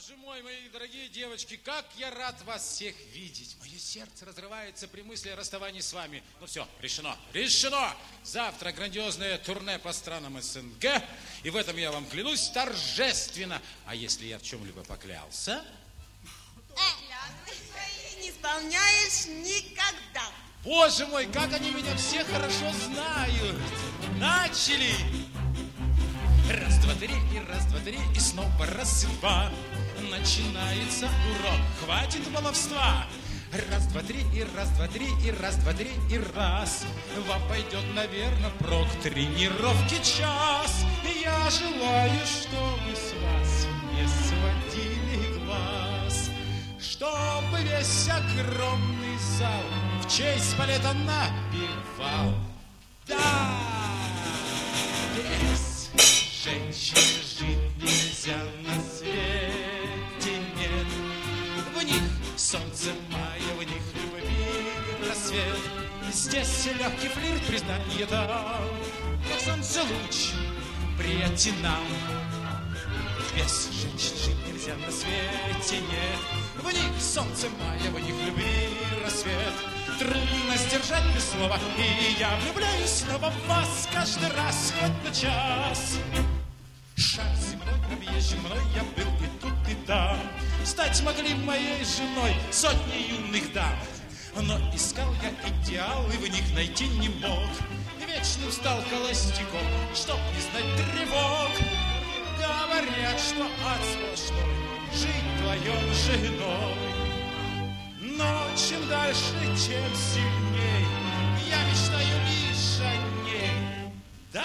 Боже мой, мои дорогие девочки, как я рад вас всех видеть. Мое сердце разрывается при мысли о расставании с вами. Ну все, решено, решено. Завтра грандиозное турне по странам СНГ. И в этом я вам клянусь торжественно. А если я в чем-либо поклялся? Не исполняешь никогда. Боже мой, как они меня все хорошо знают. Начали. Раз, два, три, и снова раз, два. Начинается урок, хватит баловства. Раз, два, три, и раз, два, три, и раз, два, три, и раз. Вам пойдет, наверное, прок тренировки час. Я желаю, чтобы с вас не сводили глаз, чтобы весь огромный зал в честь балета напевал. Да, без женщин жить нельзя на свете, нет. В них солнце мая, в них любви рассвет. Здесь легкий флирт, признание дам, как солнце луч, приятен нам. Без женщин жить нельзя на свете, нет. В них солнце мая, в них любви рассвет. Трудно сдержать без слова, и я влюбляюсь снова в вас каждый раз, хоть на час. Шар земной, объезжен мной, я был и тут, и там. Стать могли моей женой сотни юных дам. Но искал я идеал, и в них найти не мог. Вечным стал холостяком, чтоб не знать тревог. Говорят, что ад сплошной жить вдвоем с женой. Но чем дальше, тем сильней я мечтаю лишь о ней. Да,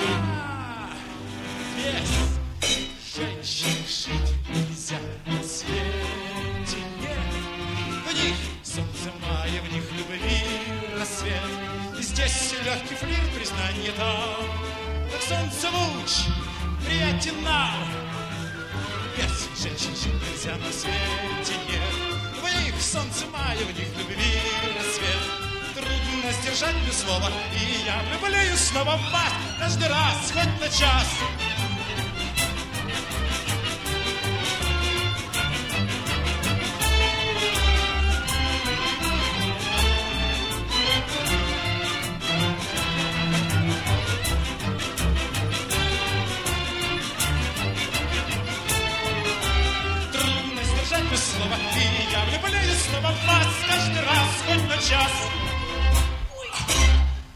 без женщин жить нельзя на свете, нет. В них солнце мая, в них любви рассвет. Здесь легкий флирт, признание там, как солнце луч, приятен нам. Без женщин жить нельзя на свете, нет. В них солнце мая, в них любви рассвет. Трудно сдержать без слова, и я влюбляюсь снова в вас каждый раз, хоть на час. Слова, и я влюбляюсь снова в вас каждый раз, хоть на час.